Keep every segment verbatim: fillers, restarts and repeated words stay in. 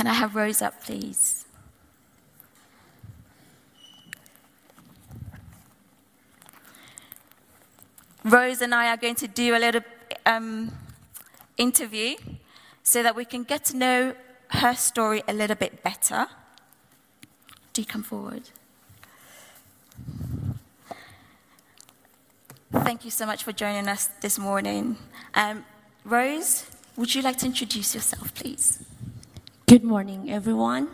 Can I have Rose up, please? Rose and I are going to do a little um, interview so that we can get to know her story a little bit better. Do you come forward? Thank you so much for joining us this morning. Um, Rose, would you like to introduce yourself, please? Good morning, everyone.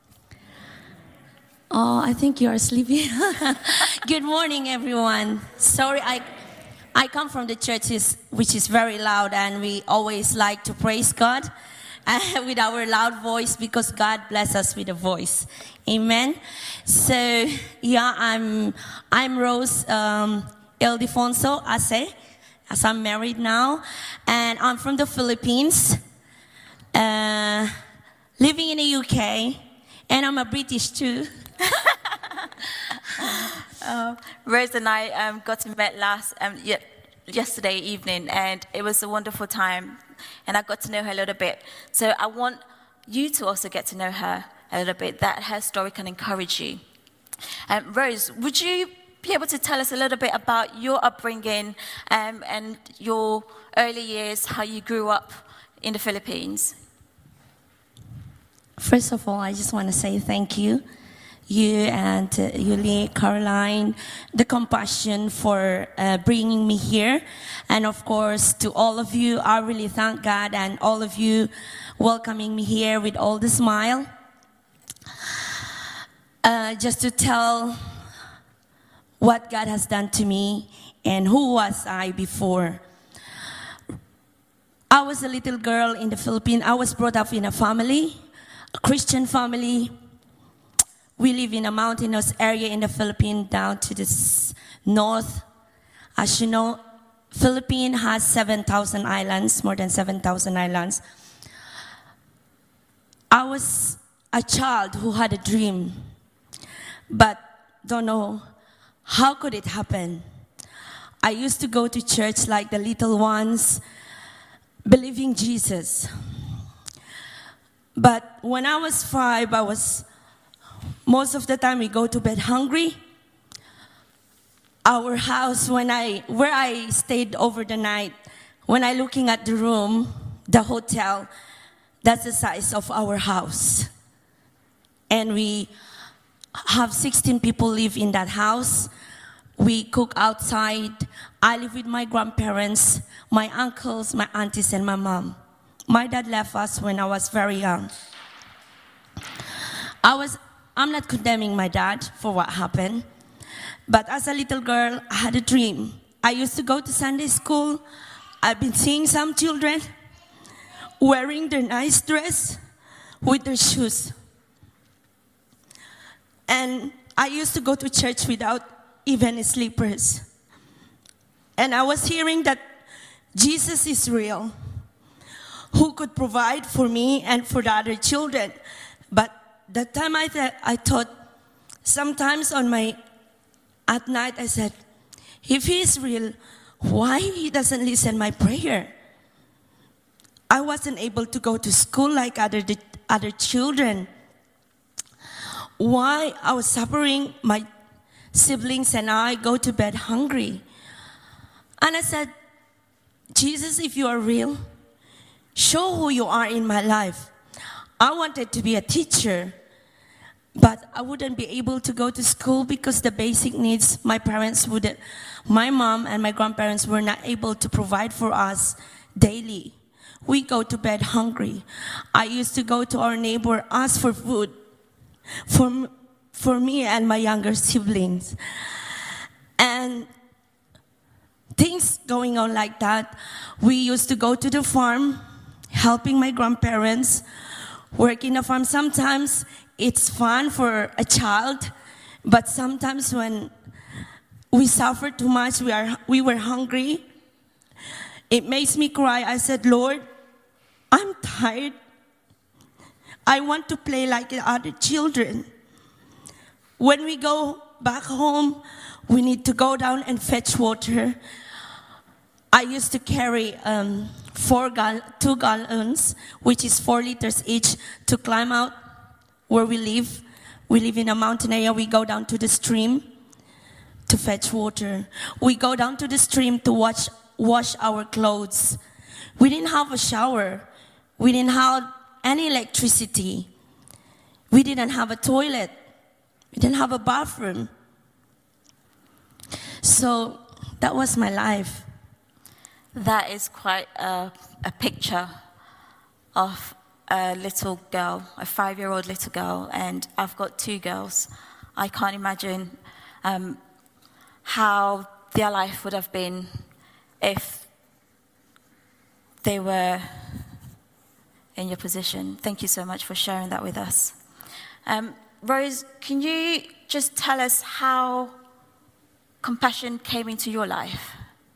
Oh, I think you are sleepy. Good morning, everyone. Sorry, I I come from the church which is very loud, and we always like to praise God with our loud voice because God bless us with a voice. Amen. So, yeah, I'm I'm Rose um, Ildefonso Ace, as I'm married now, and I'm from the Philippines, uh, living in the U K, and I'm a British too. uh, Rose and I um, got to meet last um, y- yesterday evening, and it was a wonderful time, and I got to know her a little bit. So I want you to also get to know her a little bit, that her story can encourage you. Um, Rose, would you be able to tell us a little bit about your upbringing um, and your early years, how you grew up in the Philippines? First of all, I just want to say thank you. You and uh, Yuli, Caroline, the compassion for uh, bringing me here. And of course, to all of you, I really thank God and all of you welcoming me here with all the smile. Uh, just to tell what God has done to me and who was I before. I was a little girl in the Philippines. I was brought up in a family, a Christian family. We live in a mountainous area in the Philippines down to the s- north. As you know, Philippines has seven thousand islands, more than seven thousand islands. I was a child who had a dream, but don't know how could it happen. I used to go to church like the little ones, believing Jesus. But when I was five, I was most of the time we go to bed hungry. Our house, when I where I stayed over the night, when I looking at the room, the hotel, that's the size of our house. And we have sixteen people live in that house. We cook outside. I live with my grandparents, my uncles, my aunties, and my mom. My dad left us when I was very young. I was I'm not condemning my dad for what happened, but as a little girl, I had a dream. I used to go to Sunday school. I've been seeing some children wearing their nice dress with their shoes. And I used to go to church without even slippers. And I was hearing that Jesus is real, who could provide for me and for the other children. But that time I, th- I thought, sometimes on my, at night I said, if he is real, why he doesn't listen my prayer? I wasn't able to go to school like other, the, other children. Why I was suffering, my siblings and I go to bed hungry. And I said, Jesus, if you are real, show who you are in my life. I wanted to be a teacher, but I wouldn't be able to go to school because the basic needs my parents wouldn't, my mom and my grandparents were not able to provide for us daily. We go to bed hungry. I used to go to our neighbor, ask for food for, for me and my younger siblings. And things going on like that. We used to go to the farm, helping my grandparents, work in the farm. Sometimes it's fun for a child, but sometimes when we suffer too much, we are we were hungry, it makes me cry. I said, Lord, I'm tired. I want to play like the other children. When we go back home, we need to go down and fetch water. I used to carry um, four gal- two gallons, which is four liters each, to climb out where we live. We live in a mountain area. We go down to the stream to fetch water. We go down to the stream to wash, wash our clothes. We didn't have a shower. We didn't have any electricity. We didn't have a toilet. We didn't have a bathroom. So that was my life. That is quite a, a picture of a little girl, a five-year-old little girl, and I've got two girls. I can't imagine um, how their life would have been if they were in your position. Thank you so much for sharing that with us. Um, Rose, can you just tell us how compassion came into your life?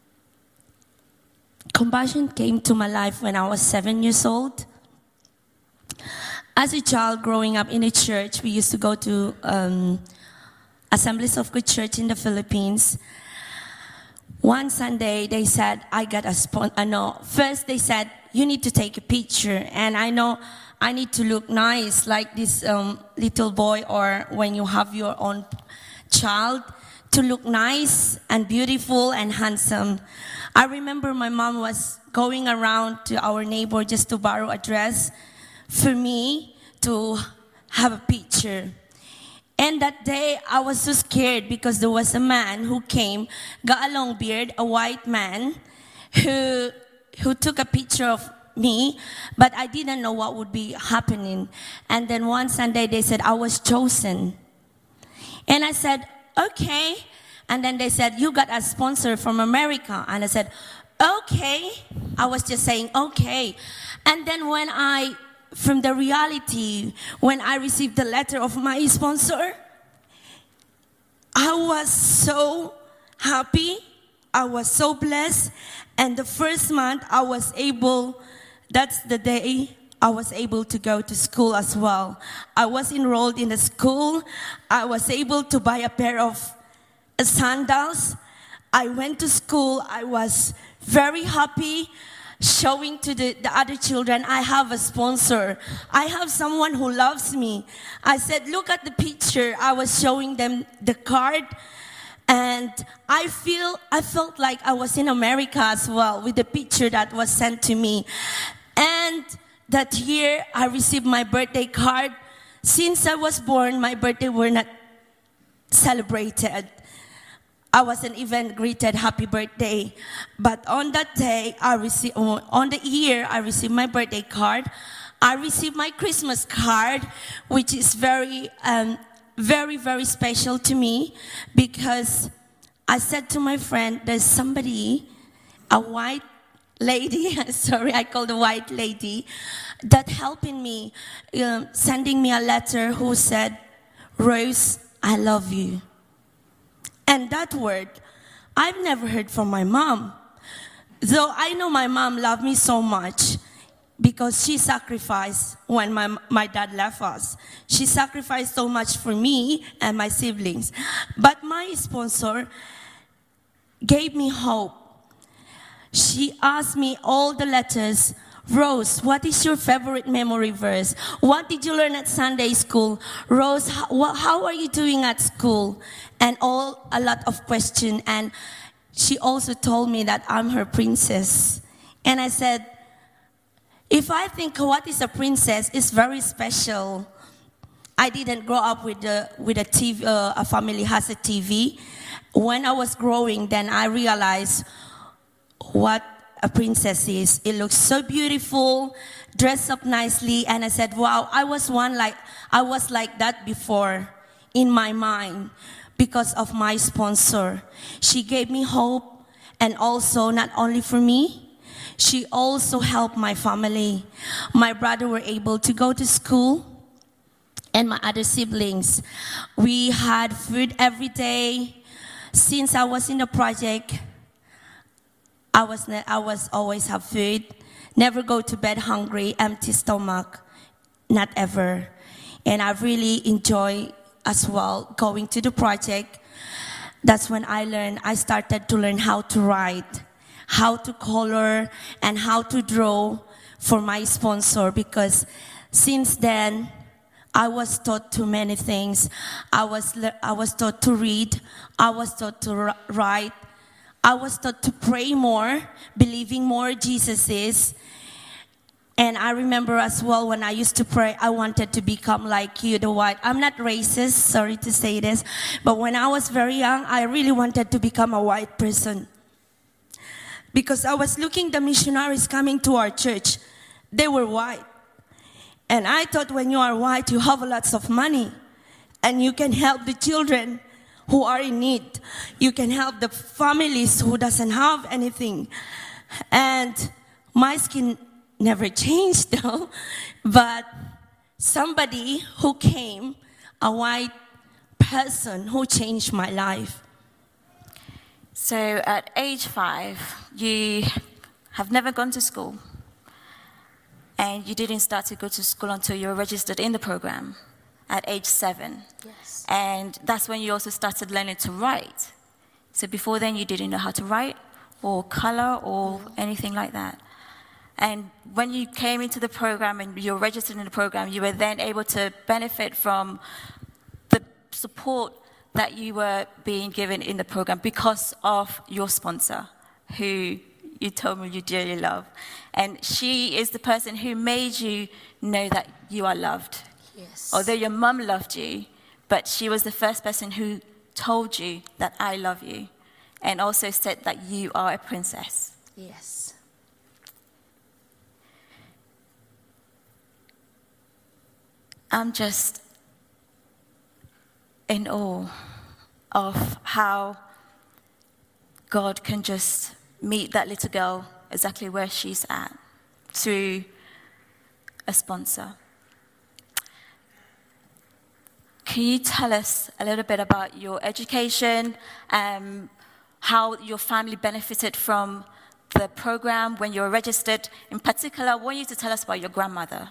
Compassion came to my life when I was seven years old. As a child growing up in a church, we used to go to um, Assemblies of God Church in the Philippines. One Sunday, they said, I got a spon- uh, no. First, they said, you need to take a picture. And I know I need to look nice like this um, little boy, or when you have your own child, to look nice and beautiful and handsome. I remember my mom was going around to our neighbor just to borrow a dress for me to have a picture. And that day, I was so scared because there was a man who came, got a long beard, a white man, who who took a picture of me, but I didn't know what would be happening. And then one Sunday, they said, I was chosen. And I said, okay. And then they said, you got a sponsor from America. And I said, okay. I was just saying, okay. And then when I, from the reality, when I received the letter of my sponsor, I was so happy. I was so blessed. And the first month I was able, that's the day I was able to go to school as well. I was enrolled in the school. I was able to buy a pair of sandals. I went to school. I was very happy, showing to the, the other children, I have a sponsor. I have someone who loves me. I said, look at the picture. I was showing them the card. And I feel, I felt like I was in America as well with the picture that was sent to me. And that year, I received my birthday card. Since I was born, my birthday were not celebrated. I wasn't even greeted happy birthday. But on that day, I received, on the year, I received my birthday card. I received my Christmas card, which is very, um, very, very special to me, because I said to my friend, there's somebody, a white lady, sorry, I called a white lady, that helping me, uh, sending me a letter who said, Rose, I love you. And that word, I've never heard from my mom. Though I know my mom loved me so much because she sacrificed when my, my dad left us. She sacrificed so much for me and my siblings. But my sponsor gave me hope. She asked me all the letters, Rose, what is your favorite memory verse? What did you learn at Sunday school? Rose, how, how are you doing at school? And all, a lot of questions. And she also told me that I'm her princess. And I said, if I think what is a princess is very special. I didn't grow up with a, with a T V, uh, a family has a T V. When I was growing, then I realized what a princess is. It looks so beautiful, dressed up nicely. And I said, wow, I was one like, I was like that before in my mind because of my sponsor. She gave me hope, and also not only for me, she also helped my family. My brother were able to go to school, and my other siblings. We had food every day. Since I was in the project, I was, ne- I was always have food. Never go to bed hungry, empty stomach. Not ever. And I really enjoy as well going to the project. That's when I learned, I started to learn how to write. how to color and how to draw for my sponsor, because since then I was taught too many things. I was I was taught to read, I was taught to write, I was taught to pray more, believing more Jesus is. And I remember as well when I used to pray, I wanted to become like you, the white. I'm not racist, sorry to say this, but when I was very young, I really wanted to become a white person. Because I was looking the missionaries coming to our church, they were white. And I thought when you are white, you have lots of money. And you can help the children who are in need. You can help the families who doesn't have anything. And my skin never changed though, but somebody who came, a white person who changed my life. So at age five, you have never gone to school, and you didn't start to go to school until you were registered in the program at age seven. Yes. And that's when you also started learning to write. So before then, you didn't know how to write or color or anything like that. And when you came into the program and you were registered in the program, you were then able to benefit from the support that you were being given in the program because of your sponsor, who you told me you dearly love. And she is the person who made you know that you are loved. Yes. Although your mum loved you, but she was the first person who told you that I love you, and also said that you are a princess. Yes. I'm just in awe of how God can just meet that little girl exactly where she's at through a sponsor. Can you tell us a little bit about your education, um, how your family benefited from the program when you were registered? In particular, I want you to tell us about your grandmother.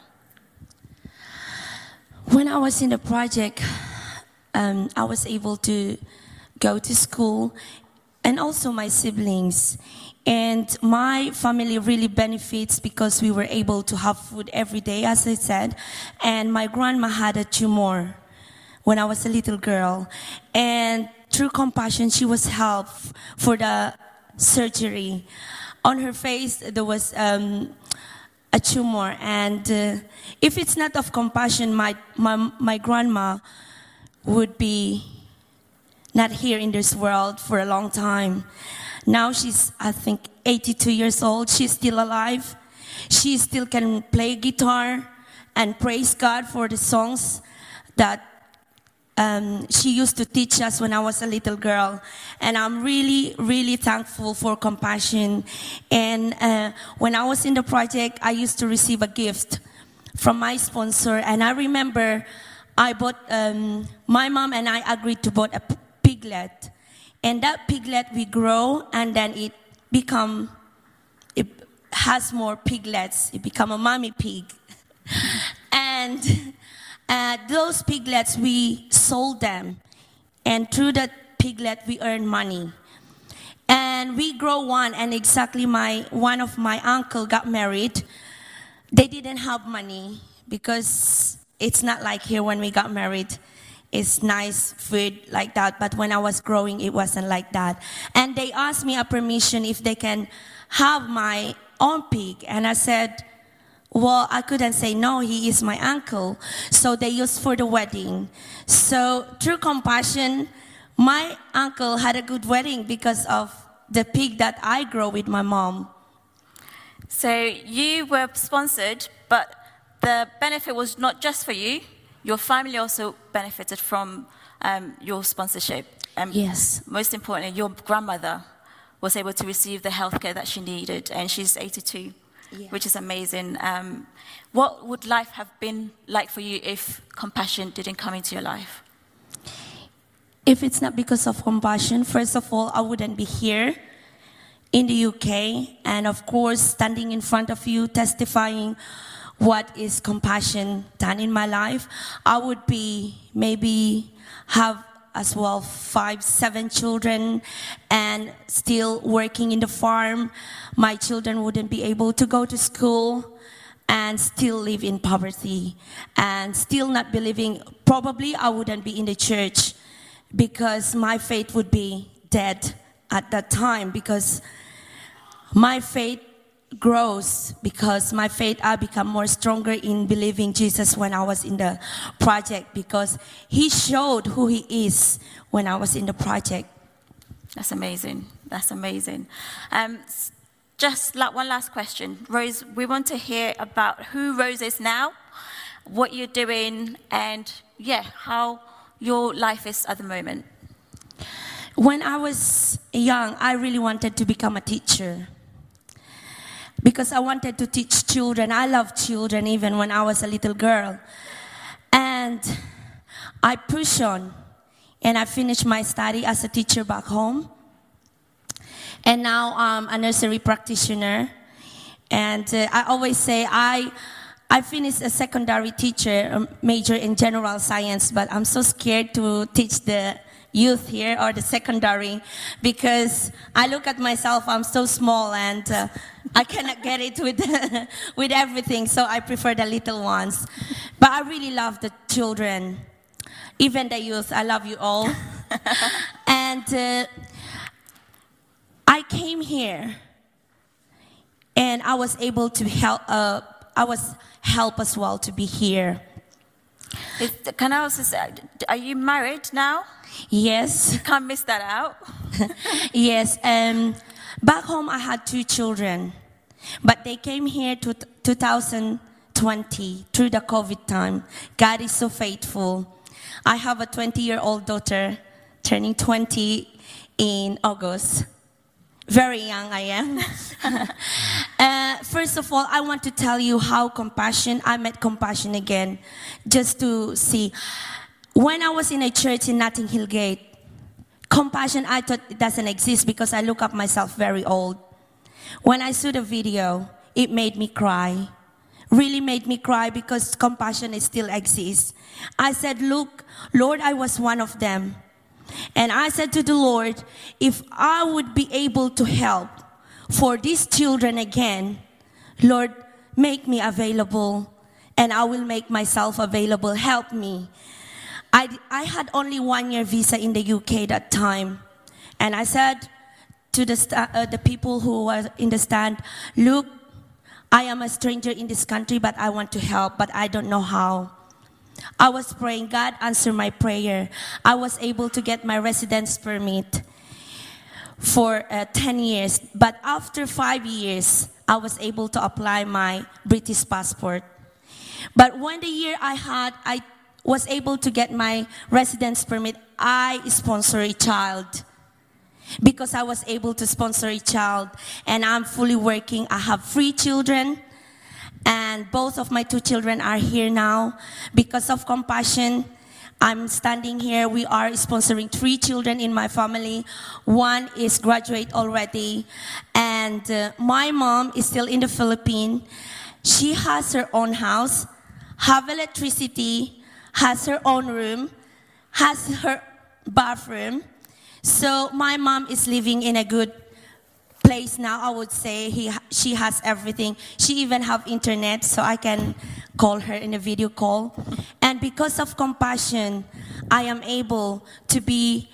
When I was in the project, um, I was able to go to school, and also my siblings. And my family really benefits because we were able to have food every day, as I said. And my grandma had a tumor when I was a little girl. And through compassion, she was helped for the surgery. On her face, there was um, a tumor, and uh, if it's not of compassion, my, my my grandma would be not here in this world for a long time. Now she's, I think, eighty-two years old. She's still alive. She still can play guitar and praise God for the songs that Um, she used to teach us when I was a little girl. And I'm really, really thankful for compassion. And uh, when I was in the project, I used to receive a gift from my sponsor. And I remember I bought, um, my mom and I agreed to buy a piglet. And that piglet we grow, and then it become, it has more piglets. It become a mommy pig. And Uh, those piglets, we sold them. And through that piglet, we earn money. And we grow one, and exactly my one of my uncle got married. They didn't have money because it's not like here when we got married. It's nice food like that. But when I was growing, it wasn't like that. And they asked me a permission if they can have my own pig. And I said, well, I couldn't say no, he is my uncle. So they used for the wedding. So through compassion, my uncle had a good wedding because of the pig that I grow with my mom. So you were sponsored, but the benefit was not just for you. Your family also benefited from um, your sponsorship. Um, yes. Most importantly, your grandmother was able to receive the healthcare that she needed, and she's eighty-two. Yeah. Which is amazing. Um, what would life have been like for you if compassion didn't come into your life? If it's not because of compassion, first of all, I wouldn't be here in the U K. And of course, standing in front of you, testifying what is compassion done in my life. I would be maybe have as well five, seven children and still working in the farm. My children wouldn't be able to go to school and still live in poverty and still not believing. Probably I wouldn't be in the church because my faith would be dead at that time, because my faith grows because my faith I become more stronger in believing Jesus when I was in the project, because he showed who he is when I was in the project. That's amazing. That's amazing. Um, just like one last question, Rose. We want to hear about who Rose is now, what you're doing, and yeah, how your life is at the moment. When I was young, I really wanted to become a teacher, because I wanted to teach children. I love children even when I was a little girl. And I pushed on, and I finished my study as a teacher back home. And now I'm a nursery practitioner. And uh, I always say I, I finished a secondary teacher, a major in general science, but I'm so scared to teach the youth here or the secondary, because I look at myself, I'm so small, and uh, I cannot get it with with everything, so I prefer the little ones. But I really love the children, even the youth. I love you all. And uh, I came here, and I was able to help. Uh, I was helped as well to be here. Is, can I also say, are you married now? Yes. You can't miss that out. Yes. Um, back home, I had two children, but they came here to two thousand twenty through the COVID time. God is so faithful. I have a twenty-year-old daughter turning twenty in August. Very young I am. uh, first of all, I want to tell you how compassion, I met compassion again, just to see. When I was in a church in Notting Hill Gate, compassion, I thought it doesn't exist because I look up myself very old. When I saw the video, it made me cry. Really made me cry, because compassion is still exists. I said, look, Lord, I was one of them. And I said to the Lord, if I would be able to help for these children again, Lord, make me available, and I will make myself available. Help me. I, I had only one year visa in the U K that time. And I said to the, sta- uh, the people who were in the stand, look, I am a stranger in this country, but I want to help, but I don't know how. I was praying, God answered my prayer. I was able to get my residence permit for uh, ten years. But after five years, I was able to apply my British passport. But when the year I had, I was able to get my residence permit, I sponsored a child. Because I was able to sponsor a child, and I'm fully working. I have three children, and both of my two children are here now. Because of compassion, I'm standing here. We are sponsoring three children in my family. One is graduate already, and uh, my mom is still in the Philippines. She has her own house, have electricity, has her own room, has her bathroom. So my mom is living in a good place now, I would say. He, she has everything. She even have internet, so I can call her in a video call. And because of compassion, I am able to be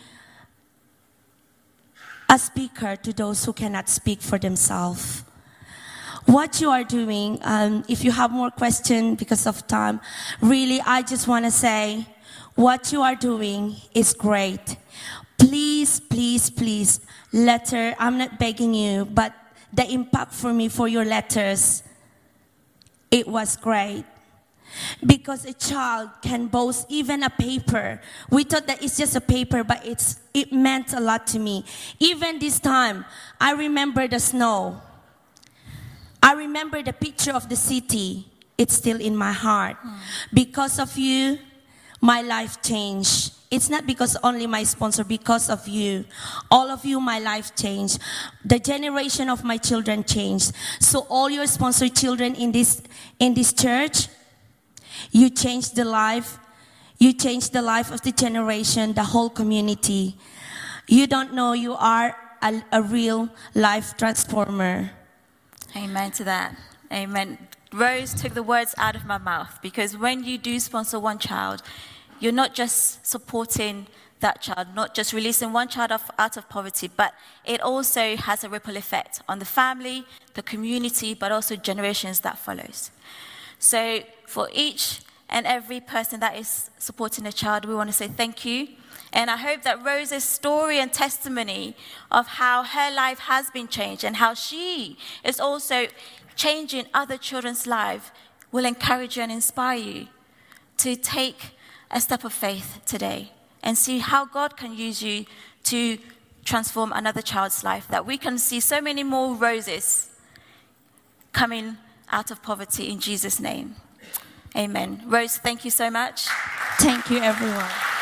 a speaker to those who cannot speak for themselves. What you are doing, um, if you have more questions because of time, really, I just want to say, what you are doing is great. Please, please, please, letter, I'm not begging you, but the impact for me for your letters, it was great. Because a child can boast even a paper. We thought that it's just a paper, but it's it meant a lot to me. Even this time, I remember the snow. I remember the picture of the city. It's still in my heart. Mm. Because of you, my life changed. It's not because only my sponsor, because of you. All of you, my life changed. The generation of my children changed. So all your sponsored children in this, in this church, you changed the life. You change the life of the generation, the whole community. You don't know you are a, a real life transformer. Amen to that. Amen. Rose took the words out of my mouth, because when you do sponsor one child, you're not just supporting that child, not just releasing one child off, out of poverty, but it also has a ripple effect on the family, the community, but also generations that follows. So for each and every person that is supporting a child, we want to say thank you. And I hope that Rose's story and testimony of how her life has been changed and how she is also changing other children's lives will encourage you and inspire you to take a step of faith today and see how God can use you to transform another child's life, that we can see so many more Roses coming out of poverty in Jesus' name. Amen. Rose, thank you so much. Thank you, everyone.